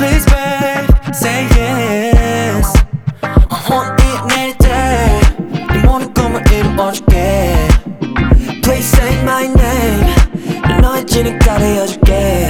please babe say yes. 혼이 내릴 때네 모든 꿈을 이루어줄게. Please say my name. 너의 진을 가려줄게.